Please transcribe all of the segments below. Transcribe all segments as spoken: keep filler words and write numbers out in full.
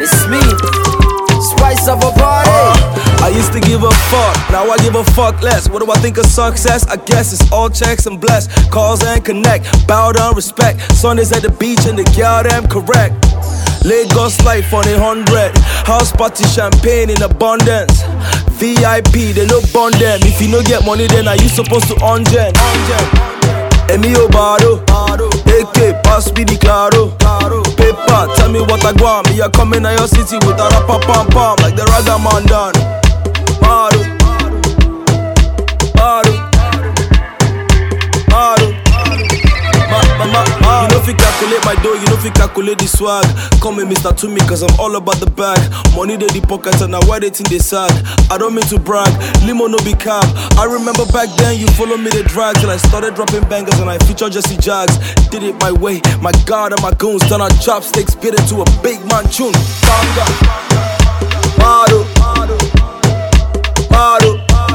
It's me, spice of a party. uh, I used to give a fuck, now I give a fuck less. What do I think of success? I guess it's all checks and bless. Calls and connect, bow down, respect. Sundays at the beach and the girl them correct. Lagos life on a hundred. House party, champagne in abundance. V I P, they no bond them. If you no get money, then are you supposed to on gen? Emi Obado, A K, pass me the claro. Paper, tell me what I want. Me, I come in your city with a rapper pam pam like the Raga man done. Mado, Mado, Mado. You know if you calculate my dough, you know if you calculate the swag. Come in Mister To me, cause I'm all about the bag. Money they the pocket and now why they think they sad. I don't mean to brag, limo no be cab. I remember back then you follow me the drag till I started dropping bangers and I featured Jesse Jags. Did it my way, my God and my goons. Turn our chopsticks, spit it to a big man tune. Banga, Mado, Mado, Mado.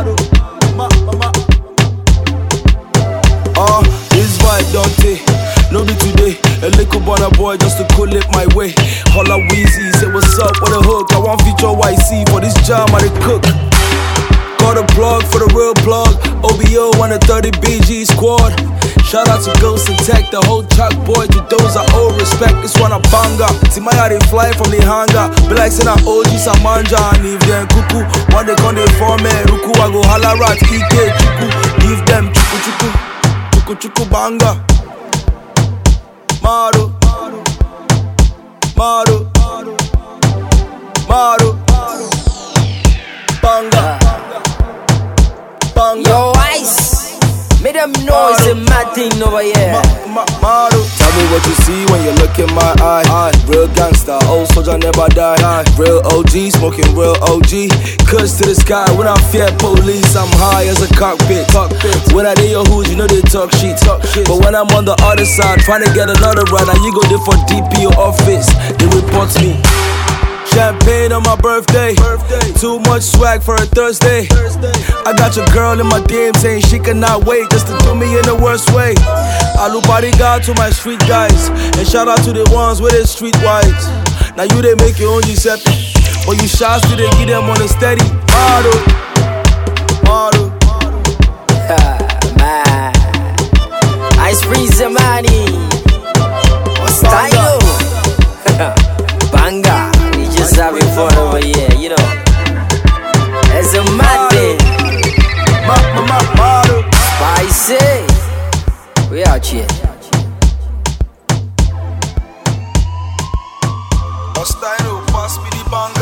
Uh, this vibe don't take. No be today, a little bonner boy just to cool it my way. Holla Weezy, say what's up with a hook. I want feature Y C for this jam I dey cook. Got a plug for the real plug. O B O and the thirty B G squad. Shout out to Ghost and Tech, the whole track boy. To those I owe respect, this one a banger. See my eye they fly from the hangar. Be like saying I O G Samanja. And if them cuckoo, one they come they form me. Ruku I go holla rat, E K chuku. Give them chuku chuku, chuku chuku banga. Mado, Mado, Mado, Banga, Banga. Yo, Ice, make them know it's a mad thing over here. Ma, ma, Mado. Tell me what you see when you look in my eye. eye. Real gangster, old soldier never die. die. Real O G, smoking real O G. Cuts to the sky when I fear police. I'm high as a cockpit. cockpit. When I do your hoods, you know they talk shit. talk shit. But when I'm on the other side, trying to get another ride, now you go there for D P or office. They report me. Champagne on my birthday. birthday. Too much swag for a Thursday. Thursday. I got your girl in my D M saying she cannot wait just to do me in the worst way. I look bodyguard to my street guys. And shout out to the ones with the street wise. Now you they make your own Giuseppe. But you shots to they get them on a steady. Mado, Mado. Man, Ice Breeze money. Style. Banga. We just having fun over here, you know. It's a mad thing. Spicy. We out here. Style, pass me the banga.